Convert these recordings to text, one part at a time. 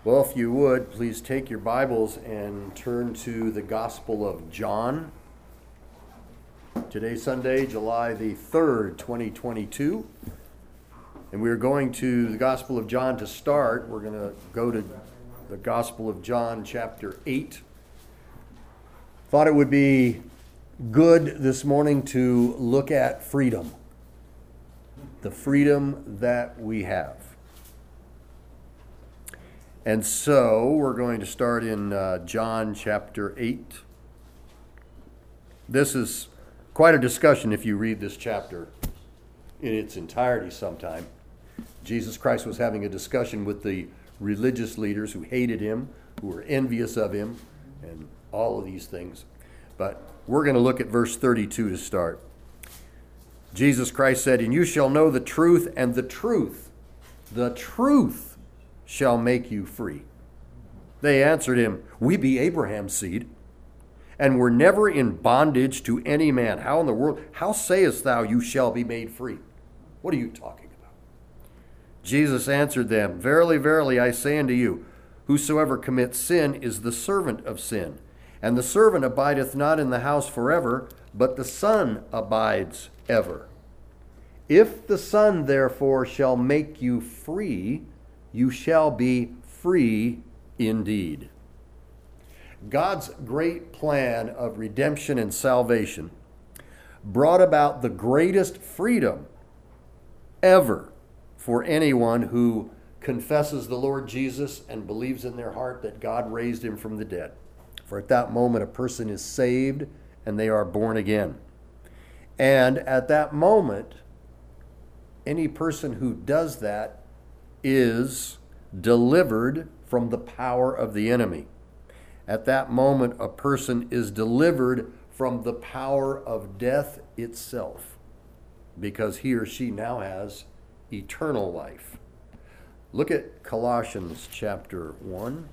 Well, if you would, please take your Bibles and turn to the Gospel of John. Today's Sunday, July the 3rd, 2022. And we're going to the Gospel of John to start. We're going to go to the Gospel of John, chapter 8. Thought it would be good this morning to look at freedom. The freedom that we have. And so we're going to start in John chapter 8. This is quite a discussion if you read this chapter in its entirety sometime. Jesus Christ was having a discussion with the religious leaders who hated him, who were envious of him, and all of these things. But we're going to look at verse 32 to start. Jesus Christ said, "And you shall know the truth, and the truth shall make you free." They answered him, "We be Abraham's seed, and were never in bondage to any man. How in the world, how sayest thou, you shall be made free?" What are you talking about? Jesus answered them, "Verily, verily, I say unto you, whosoever commits sin is the servant of sin. And the servant abideth not in the house forever, but the Son abides ever. If the Son therefore shall make you free, you shall be free indeed." God's great plan of redemption and salvation brought about the greatest freedom ever for anyone who confesses the Lord Jesus and believes in their heart that God raised him from the dead. For at that moment, a person is saved and they are born again. And at that moment, any person who does that is delivered from the power of the enemy. At that moment, a person is delivered from the power of death itself, because he or she now has eternal life. Look at Colossians chapter 1.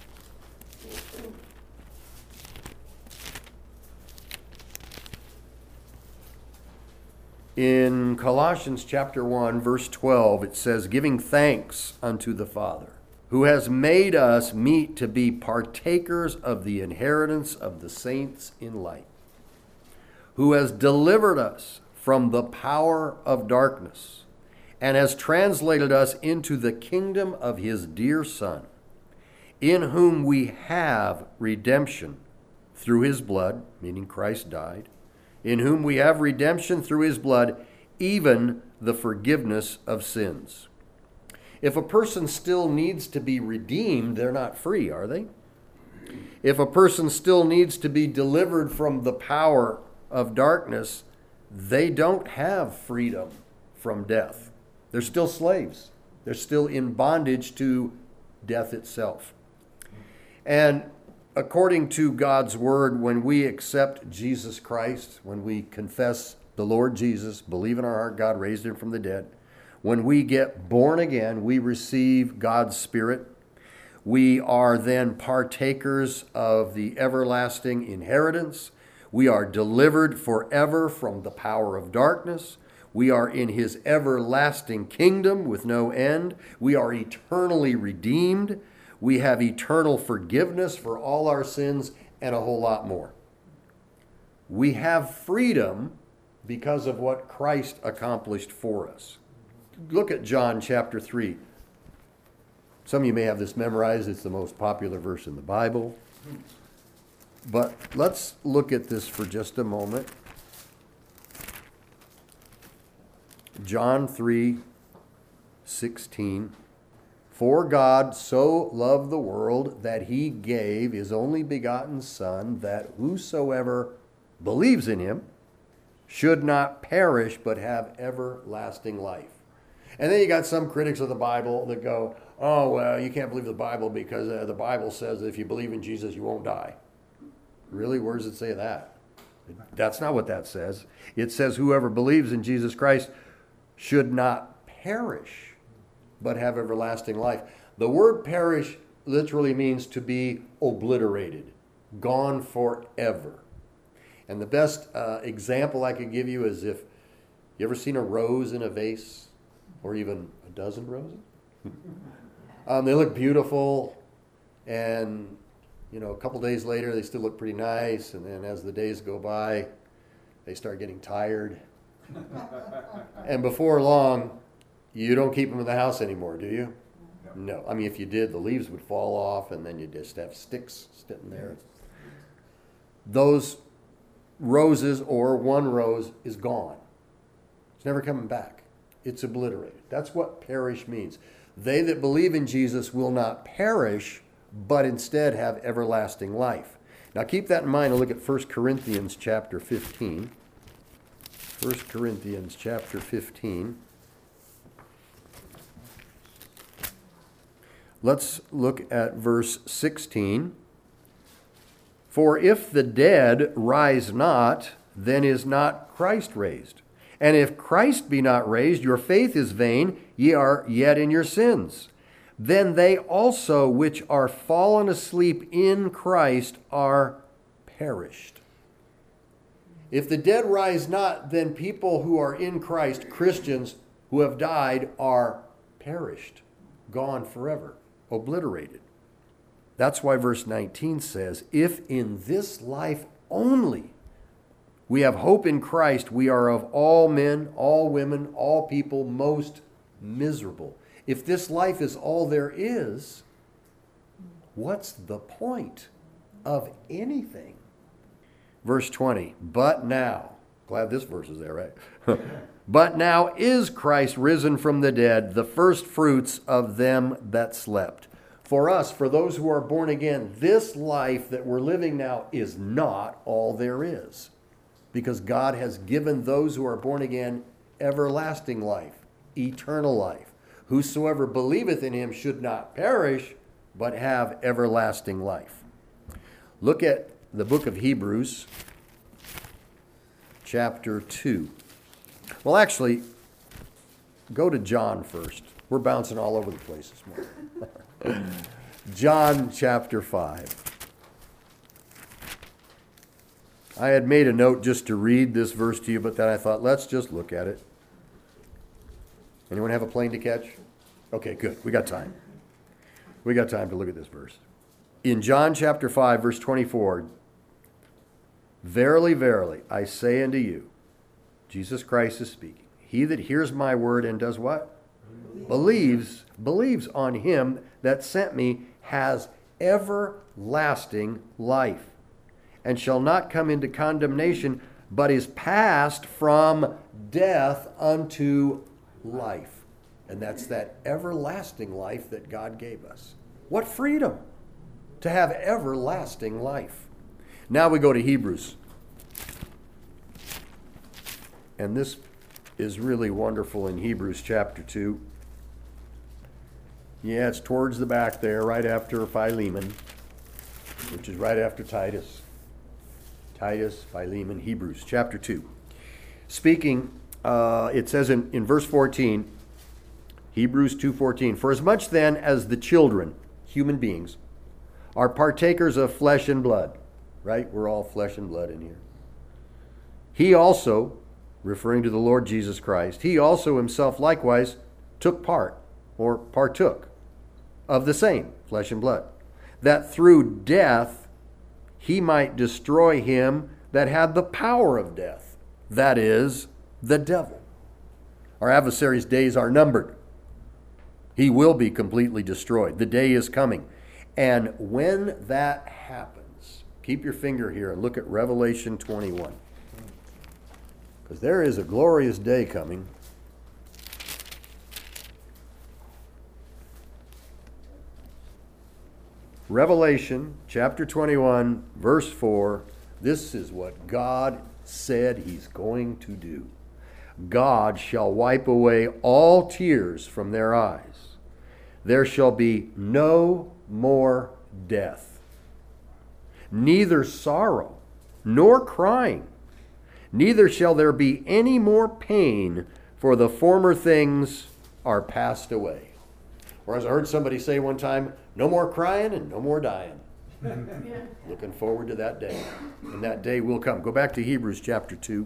In Colossians chapter 1, verse 12, it says, "Giving thanks unto the Father, who has made us meet to be partakers of the inheritance of the saints in light, who has delivered us from the power of darkness, and has translated us into the kingdom of his dear Son, in whom we have redemption through his blood," meaning Christ died, "in whom we have redemption through his blood, even the forgiveness of sins." If a person still needs to be redeemed, they're not free, are they? If a person still needs to be delivered from the power of darkness, they don't have freedom from death. They're still slaves. They're still in bondage to death itself. And according to God's word, when we accept Jesus Christ, when we confess the Lord Jesus, believe in our heart God raised him from the dead, when we get born again, we receive God's Spirit. We are then partakers of the everlasting inheritance. We are delivered forever from the power of darkness. We are in his everlasting kingdom with no end. We are eternally redeemed. We have eternal forgiveness for all our sins and a whole lot more. We have freedom because of what Christ accomplished for us. Look at John chapter 3. Some of you may have this memorized. It's the most popular verse in the Bible. But let's look at this for just a moment. John 3:16. "For God so loved the world that he gave his only begotten Son, that whosoever believes in him should not perish but have everlasting life." And then you got some critics of the Bible that go, "Oh, well, you can't believe the Bible because the Bible says that if you believe in Jesus, you won't die." Really? Where does it say that? That's not what that says. It says whoever believes in Jesus Christ should not perish but have everlasting life. The word perish literally means to be obliterated, gone forever. And the best example I could give you is if you ever seen a rose in a vase, or even a dozen roses? They look beautiful. And, a couple days later, they still look pretty nice. And then as the days go by, they start getting tired. And before long, you don't keep them in the house anymore, do you? No. I mean, if you did, the leaves would fall off, and then you just have sticks sitting there. Those roses, or one rose, is gone. It's never coming back. It's obliterated. That's what perish means. They that believe in Jesus will not perish, but instead have everlasting life. Now keep that in mind and look at 1 Corinthians chapter 15. 1 Corinthians chapter 15. Let's look at verse 16. For if the dead rise not, then is not Christ raised. And if Christ be not raised, your faith is vain, ye are yet in your sins. Then they also which are fallen asleep in Christ are perished. If the dead rise not, then people who are in Christ, Christians who have died, are perished, gone forever, obliterated. That's why verse 19 says, if in this life only we have hope in Christ, we are of all men, all women, all people most miserable. If this life is all there is, what's the point of anything? Verse 20, but now, glad this verse is there, right? But now is Christ risen from the dead, the first fruits of them that slept. For us, for those who are born again, this life that we're living now is not all there is. Because God has given those who are born again everlasting life, eternal life. Whosoever believeth in him should not perish, but have everlasting life. Look at the book of Hebrews, chapter 2. Well, actually, go to John first. We're bouncing all over the place this morning. John chapter 5. I had made a note just to read this verse to you, but then I thought, let's just look at it. Anyone have a plane to catch? Okay, good. We got time. We got time to look at this verse. In John chapter 5, verse 24, verily, verily, I say unto you, Jesus Christ is speaking, he that hears my word and does what? Believes on him that sent me has everlasting life, and shall not come into condemnation, but is passed from death unto life. And that's that everlasting life that God gave us. What freedom to have everlasting life. Now we go to Hebrews. And this is really wonderful in Hebrews chapter 2. Yeah, it's towards the back there, right after Philemon, which is right after Titus. Titus, Philemon, Hebrews chapter 2. Speaking, it says in verse 14, Hebrews 2:14, for as much then as the children, human beings, are partakers of flesh and blood, right? We're all flesh and blood in here. He also, referring to the Lord Jesus Christ, he also himself likewise took part, or partook, of the same, flesh and blood, that through death he might destroy him that had the power of death, that is, the devil. Our adversary's days are numbered. He will be completely destroyed. The day is coming. And when that happens, keep your finger here and look at Revelation 21. Because there is a glorious day coming. Revelation chapter 21, verse 4. This is what God said he's going to do. God shall wipe away all tears from their eyes. There shall be no more death, neither sorrow nor crying, neither shall there be any more pain, for the former things are passed away. Or as I heard somebody say one time, no more crying and no more dying. Yeah. Looking forward to that day. And that day will come. Go back to Hebrews chapter 2.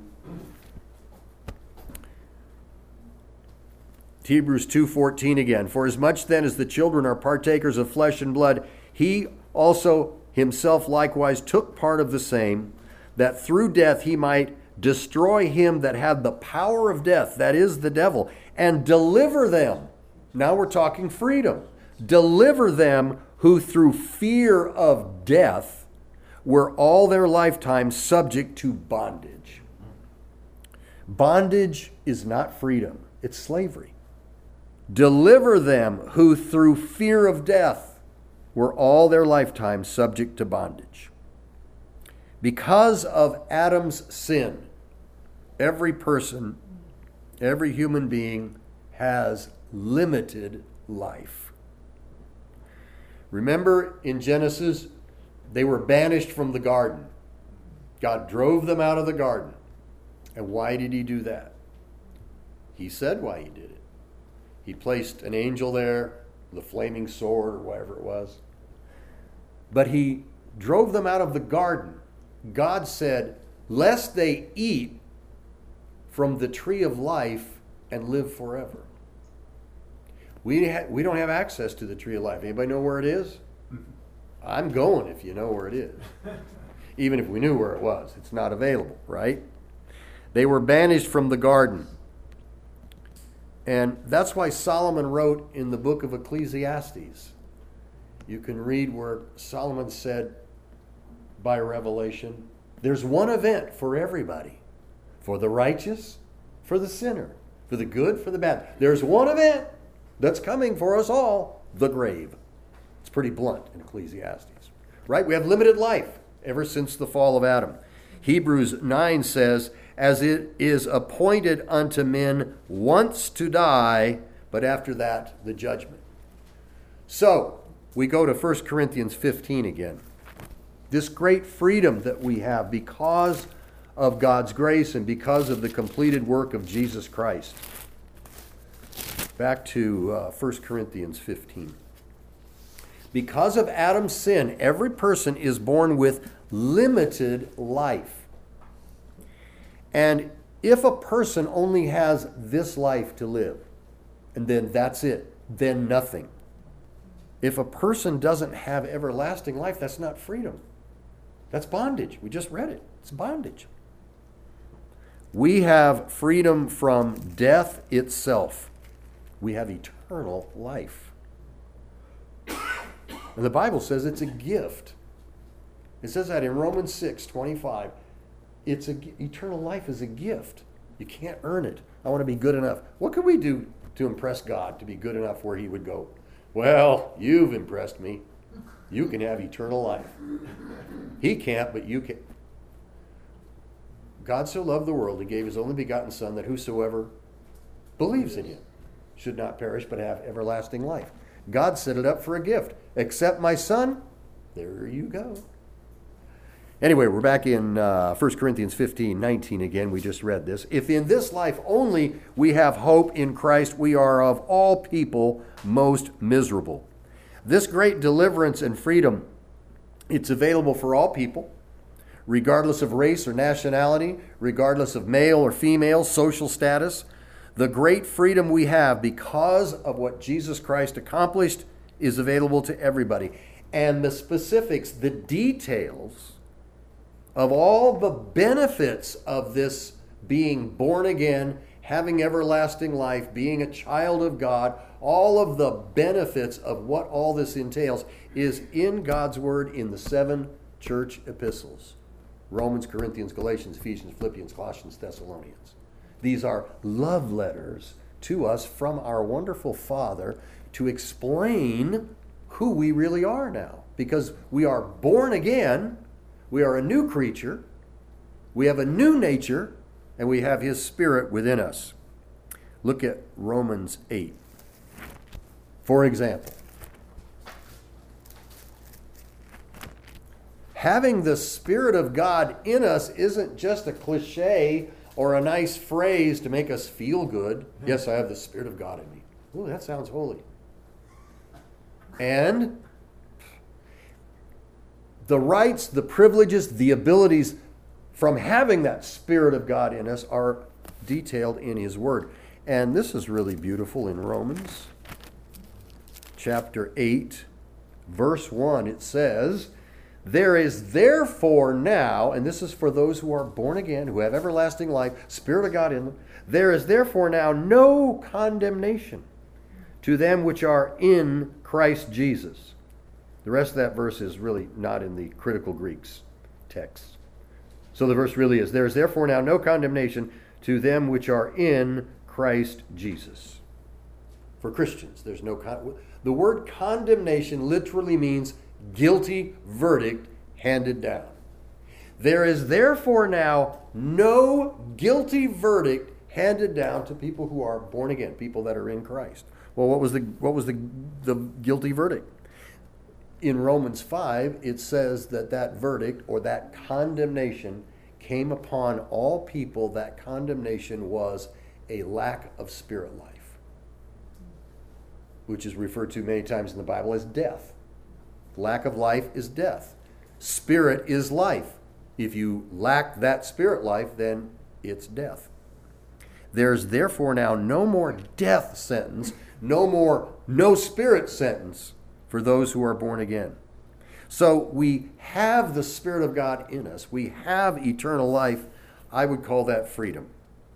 Hebrews 2:14 again. For as much then as the children are partakers of flesh and blood, he also himself likewise took part of the same, that through death he might destroy him that had the power of death, that is the devil, and deliver them. Now we're talking freedom. Deliver them who through fear of death were all their lifetime subject to bondage. Bondage is not freedom, it's slavery. Deliver them who through fear of death were all their lifetime subject to bondage. Because of Adam's sin, every person, every human being has limited life. Remember in Genesis, they were banished from the garden. God drove them out of the garden. And why did he do that? He said why he did it. He placed an angel there, the flaming sword or whatever it was. But he drove them out of the garden. God said, lest they eat from the tree of life and live forever. We don't have access to the tree of life. Anybody know where it is? I'm going if you know where it is. Even if we knew where it was, it's not available, right? They were banished from the garden. And that's why Solomon wrote in the book of Ecclesiastes. You can read where Solomon said by revelation, there's one event for everybody. For the righteous, for the sinner, for the good, for the bad. There's one event that's coming for us all, the grave. It's pretty blunt in Ecclesiastes, right? We have limited life ever since the fall of Adam. Hebrews 9 says, as it is appointed unto men once to die, but after that, the judgment. So, we go to 1 Corinthians 15 again. This great freedom that we have because of God's grace and because of the completed work of Jesus Christ. Back to 1 Corinthians 15. Because of Adam's sin, every person is born with limited life. And if a person only has this life to live, and then that's it, then nothing. If a person doesn't have everlasting life, that's not freedom. That's bondage. We just read it. It's bondage. We have freedom from death itself. We have eternal life. And the Bible says it's a gift. It says that in Romans 6:25. Eternal life is a gift. You can't earn it. I want to be good enough. What can we do to impress God to be good enough where he would go, well, you've impressed me. You can have eternal life. He can't, but you can. God so loved the world, he gave his only begotten Son, that whosoever believes in him should not perish but have everlasting life. God set it up for a gift. Accept my Son, there you go. Anyway, we're back in 1 Corinthians 15:19 again. We just read this. If in this life only we have hope in Christ, we are of all people most miserable. This great deliverance and freedom, it's available for all people, regardless of race or nationality, regardless of male or female, social status. The great freedom we have because of what Jesus Christ accomplished is available to everybody. And the specifics, the details of all the benefits of this being born again, having everlasting life, being a child of God, all of the benefits of what all this entails is in God's Word in the 7 church epistles. Romans, Corinthians, Galatians, Ephesians, Philippians, Colossians, Thessalonians. These are love letters to us from our wonderful Father to explain who we really are now. Because we are born again, we are a new creature, we have a new nature, and we have his Spirit within us. Look at Romans 8. For example, having the Spirit of God in us isn't just a cliche or a nice phrase to make us feel good. Yes, I have the Spirit of God in me. Ooh, that sounds holy. And the rights, the privileges, the abilities from having that Spirit of God in us are detailed in his Word. And this is really beautiful in Romans chapter 8, verse 1, it says, there is therefore now, and this is for those who are born again, who have everlasting life, Spirit of God in them, there is therefore now no condemnation to them which are in Christ Jesus. The rest of that verse is really not in the critical Greek's text. So the verse really is, there is therefore now no condemnation to them which are in Christ Jesus. For Christians, there's no the word condemnation literally means guilty verdict handed down. There is therefore now no guilty verdict handed down to people who are born again, people that are in Christ. Well, what was the guilty verdict? In Romans 5, it says that verdict or that condemnation came upon all people. That condemnation was a lack of spirit life, which is referred to many times in the Bible as death. Lack of life is death. Spirit is life. If you lack that spirit life, then it's death. There's therefore now no more death sentence, no spirit sentence for those who are born again. So we have the Spirit of God in us. We have eternal life. I would call that freedom.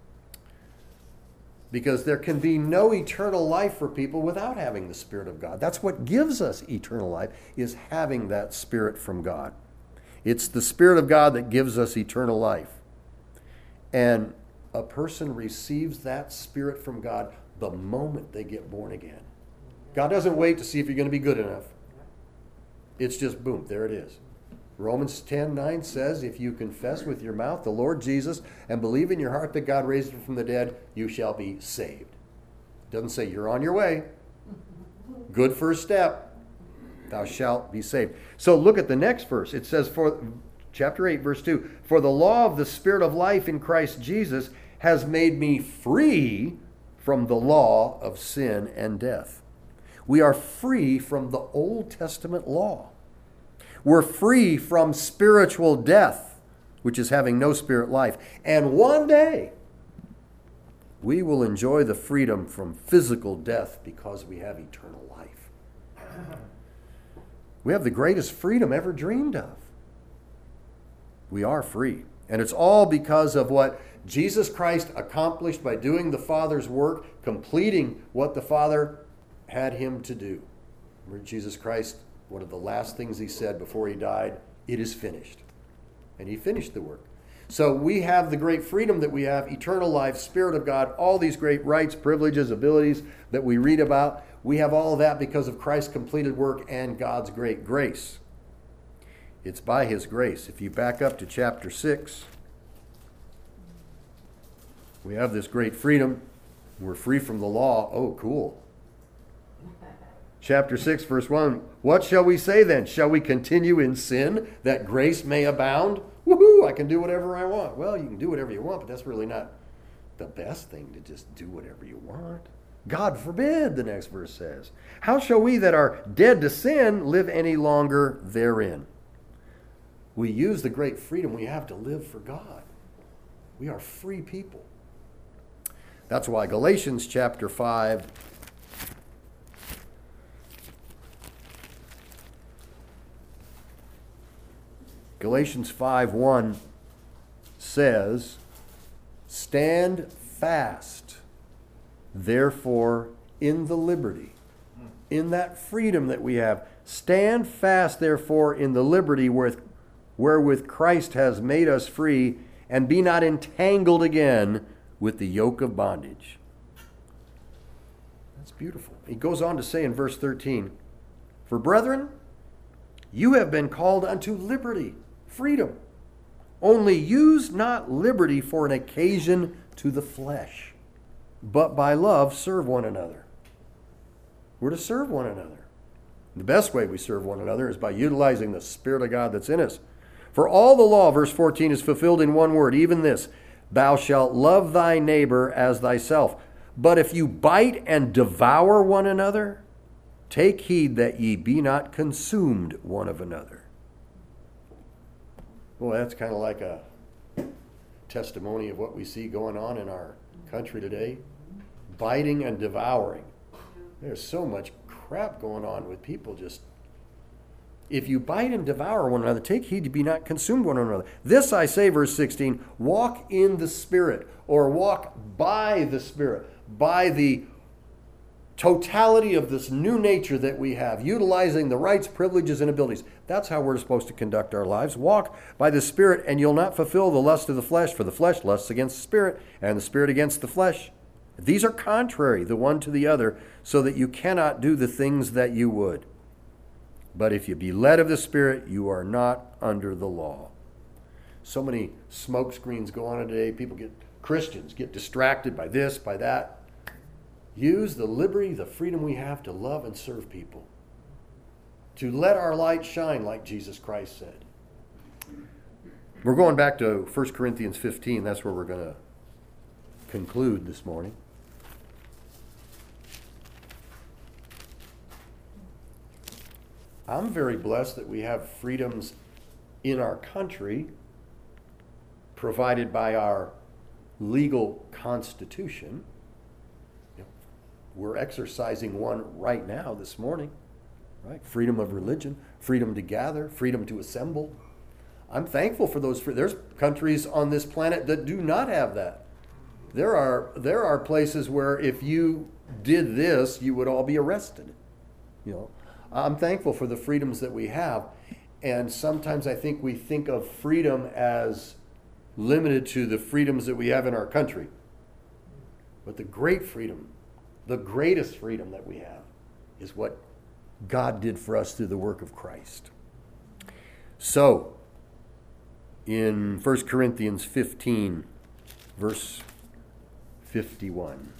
Because there can be no eternal life for people without having the Spirit of God. That's what gives us eternal life, is having that Spirit from God. It's the Spirit of God that gives us eternal life. And a person receives that Spirit from God the moment they get born again. God doesn't wait to see if you're going to be good enough. It's just boom, there it is. Romans 10:9 says, if you confess with your mouth the Lord Jesus and believe in your heart that God raised him from the dead, you shall be saved. It doesn't say you're on your way. Good first step. Thou shalt be saved. So look at the next verse. It says, for chapter 8, verse 2, for the law of the Spirit of life in Christ Jesus has made me free from the law of sin and death. We are free from the Old Testament law. We're free from spiritual death, which is having no spirit life. And one day, we will enjoy the freedom from physical death because we have eternal life. We have the greatest freedom ever dreamed of. We are free. And it's all because of what Jesus Christ accomplished by doing the Father's work, completing what the Father had him to do. Remember, Jesus Christ, one of the last things he said before he died, it is finished. And he finished the work. So we have the great freedom that we have, eternal life, Spirit of God, all these great rights, privileges, abilities that we read about. We have all of that because of Christ's completed work and God's great grace. It's by his grace. If you back up to chapter 6, we have this great freedom. We're free from the law. Oh, cool. Chapter 6, verse 1, what shall we say then? Shall we continue in sin that grace may abound? Woohoo, I can do whatever I want. Well, you can do whatever you want, but that's really not the best thing, to just do whatever you want. God forbid, the next verse says. How shall we that are dead to sin live any longer therein? We use the great freedom we have to live for God. We are free people. That's why Galatians chapter 5, Galatians 5:1 says, stand fast, therefore, in the liberty, in that freedom that we have. Stand fast, therefore, in the liberty wherewith Christ has made us free, and be not entangled again with the yoke of bondage. That's beautiful. He goes on to say in verse 13, for brethren, you have been called unto liberty, freedom. Only use not liberty for an occasion to the flesh, but by love serve one another. We're to serve one another. The best way we serve one another is by utilizing the Spirit of God that's in us. For all the law, verse 14, is fulfilled in one word, even this, thou shalt love thy neighbor as thyself. But if you bite and devour one another, take heed that ye be not consumed one of another. Well, that's kind of like a testimony of what we see going on in our country today. Biting and devouring. There's so much crap going on with people just if you bite and devour one another, take heed to be not consumed one another. This I say, verse 16, walk in the Spirit, or walk by the Spirit, by the totality of this new nature that we have, utilizing the rights, privileges, and abilities. That's how we're supposed to conduct our lives. Walk by the Spirit, and you'll not fulfill the lust of the flesh, for the flesh lusts against the Spirit, and the Spirit against the flesh. These are contrary, the one to the other, so that you cannot do the things that you would. But if you be led of the Spirit, you are not under the law. So many smoke screens go on today. Christians get distracted by this, by that. Use the liberty, the freedom we have to love and serve people. To let our light shine like Jesus Christ said. We're going back to 1 Corinthians 15. That's where we're going to conclude this morning. I'm very blessed that we have freedoms in our country provided by our legal constitution. We're exercising one right now this morning, right? Freedom of religion, freedom to gather, freedom to assemble. I'm thankful for those. There's countries on this planet that do not have that. There are places where if you did this, you would all be arrested. I'm thankful for the freedoms that we have, and sometimes I think we think of freedom as limited to the freedoms that we have in our country. But the great freedom, the greatest freedom that we have, is what God did for us through the work of Christ. So, in 1 Corinthians 15, verse 51,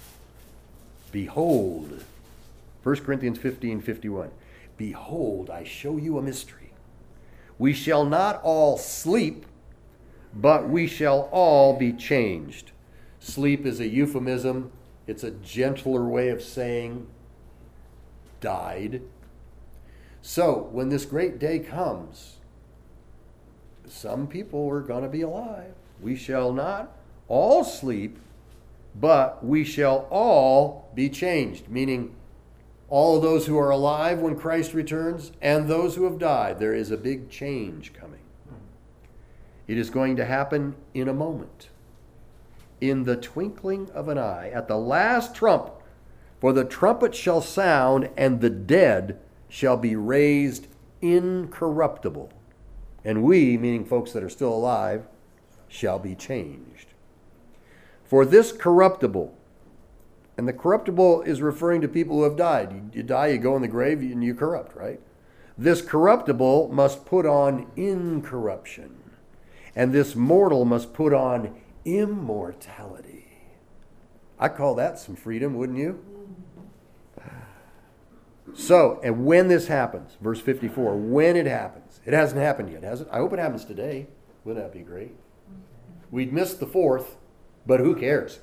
behold, 1 Corinthians 15:51. Behold, I show you a mystery. We shall not all sleep, but we shall all be changed. Sleep is a euphemism. It's a gentler way of saying died. So, when this great day comes, some people are going to be alive. We shall not all sleep, but we shall all be changed, meaning all of those who are alive when Christ returns and those who have died. There is a big change coming. It is going to happen in a moment, in the twinkling of an eye, at the last trump. For the trumpet shall sound, and the dead shall be raised incorruptible. And we, meaning folks that are still alive, shall be changed. For this corruptible, and the corruptible is referring to people who have died. You die, you go in the grave, and you corrupt, right? This corruptible must put on incorruption, and this mortal must put on immortality. I call that some freedom, wouldn't you? So, and when this happens, verse 54, when it happens, it hasn't happened yet, has it? I hope it happens today. Wouldn't that be great? We'd missed the 4th, but who cares?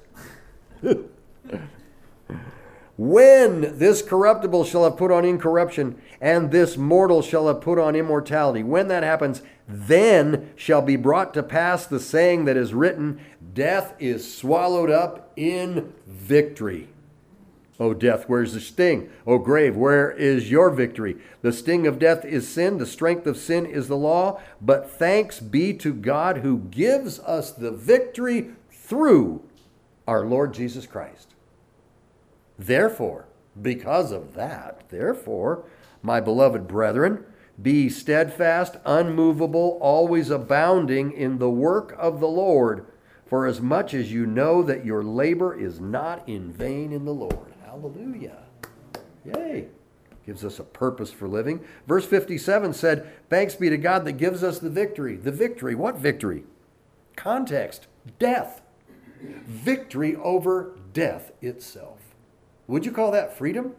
When this corruptible shall have put on incorruption, and this mortal shall have put on immortality, when that happens, then shall be brought to pass the saying that is written, death is swallowed up in victory. O death, where's the sting? O grave, where is your victory? The sting of death is sin, the strength of sin is the law, but thanks be to God who gives us the victory through our Lord Jesus Christ. Therefore, because of that, my beloved brethren, be steadfast, unmovable, always abounding in the work of the Lord, for as much as you know that your labor is not in vain in the Lord. Hallelujah. Yay. Gives us a purpose for living. Verse 57 said, thanks be to God that gives us the victory. The victory, what victory? Context, death. Victory over death itself. Would you call that freedom?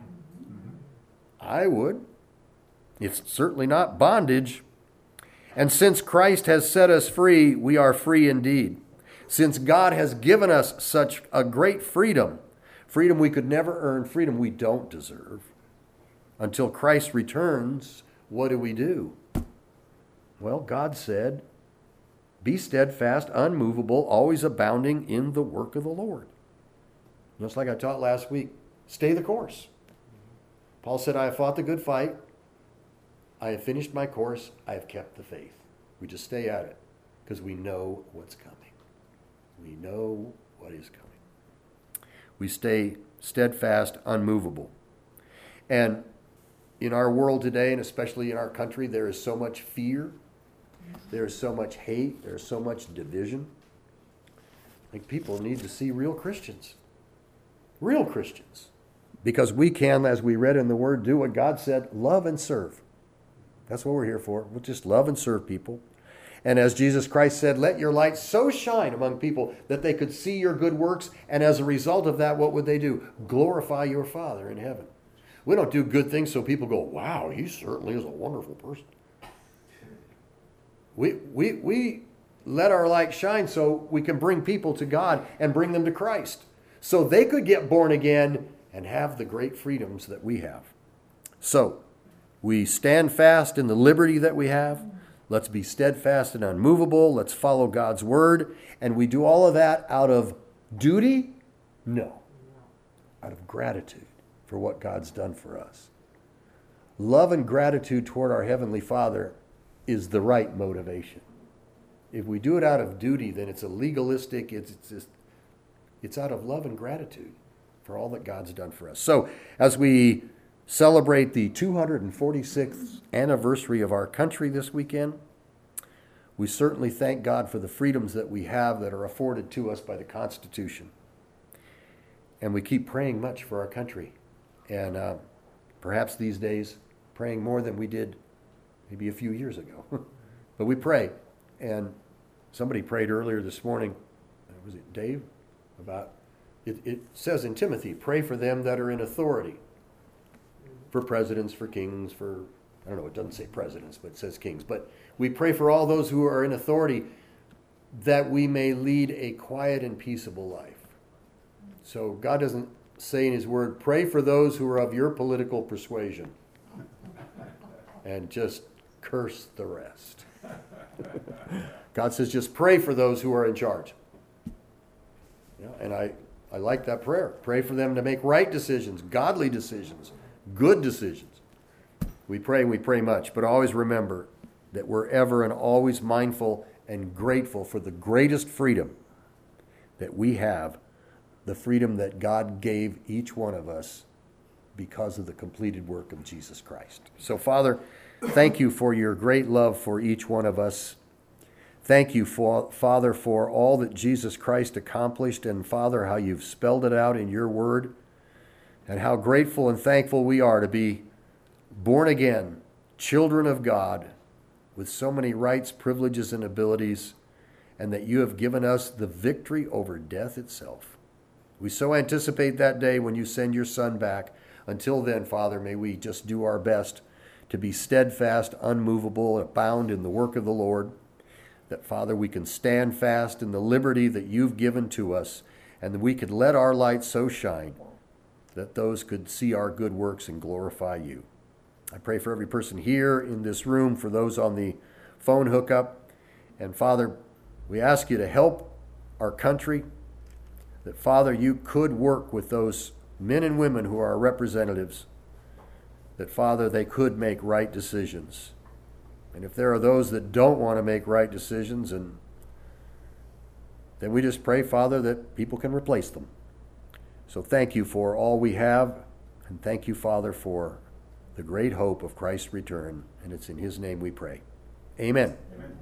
I would. It's certainly not bondage. And since Christ has set us free, we are free indeed. Since God has given us such a great freedom we could never earn, freedom we don't deserve, until Christ returns, what do? Well, God said, be steadfast, unmovable, always abounding in the work of the Lord. Just like I taught last week, stay the course. Paul said, I have fought the good fight. I have finished my course. I have kept the faith. We just stay at it because we know what's coming. We know what is coming. We stay steadfast, unmovable. And in our world today, and especially in our country, there is so much fear. There is so much hate. There is so much division. I think people need to see real Christians. Real Christians. Because we can, as we read in the Word, do what God said, love and serve. That's what we're here for. We'll just love and serve people. And as Jesus Christ said, let your light so shine among people that they could see your good works. And as a result of that, what would they do? Glorify your Father in heaven. We don't do good things so people go, wow, he certainly is a wonderful person. We let our light shine so we can bring people to God and bring them to Christ. So they could get born again and have the great freedoms that we have. So we stand fast in the liberty that we have. Let's be steadfast and unmovable. Let's follow God's word. And we do all of that out of duty? No. Out of gratitude for what God's done for us. Love and gratitude toward our Heavenly Father is the right motivation. If we do it out of duty, then it's a legalistic, it's out of love and gratitude for all that God's done for us. So as we celebrate the 246th anniversary of our country this weekend, we certainly thank God for the freedoms that we have that are afforded to us by the Constitution. And we keep praying much for our country. And perhaps these days, praying more than we did maybe a few years ago. But we pray. And somebody prayed earlier this morning, was it Dave? About it says in Timothy, pray for them that are in authority. For presidents, for kings, for, I don't know, it doesn't say presidents, but it says kings. But we pray for all those who are in authority that we may lead a quiet and peaceable life. So God doesn't say in his word, pray for those who are of your political persuasion and just curse the rest. God says just pray for those who are in charge. Yeah, and I like that prayer. Pray for them to make right decisions, godly decisions, good decisions. We pray much, but always remember that we're ever and always mindful and grateful for the greatest freedom that we have, the freedom that God gave each one of us because of the completed work of Jesus Christ. So, Father, thank you for your great love for each one of us. Thank you, Father, for all that Jesus Christ accomplished, and Father, how you've spelled it out in your word, and how grateful and thankful we are to be born again, children of God, with so many rights, privileges, and abilities, and that you have given us the victory over death itself. We so anticipate that day when you send your Son back. Until then, Father, may we just do our best to be steadfast, unmovable, abound in the work of the Lord. That, Father, we can stand fast in the liberty that you've given to us, and that we could let our light so shine that those could see our good works and glorify you. I pray for every person here in this room, for those on the phone hookup. And, Father, we ask you to help our country, that, Father, you could work with those men and women who are our representatives, that, Father, they could make right decisions. And if there are those that don't want to make right decisions, and then we just pray, Father, that people can replace them. So thank you for all we have, and thank you, Father, for the great hope of Christ's return. And it's in his name we pray. Amen. Amen.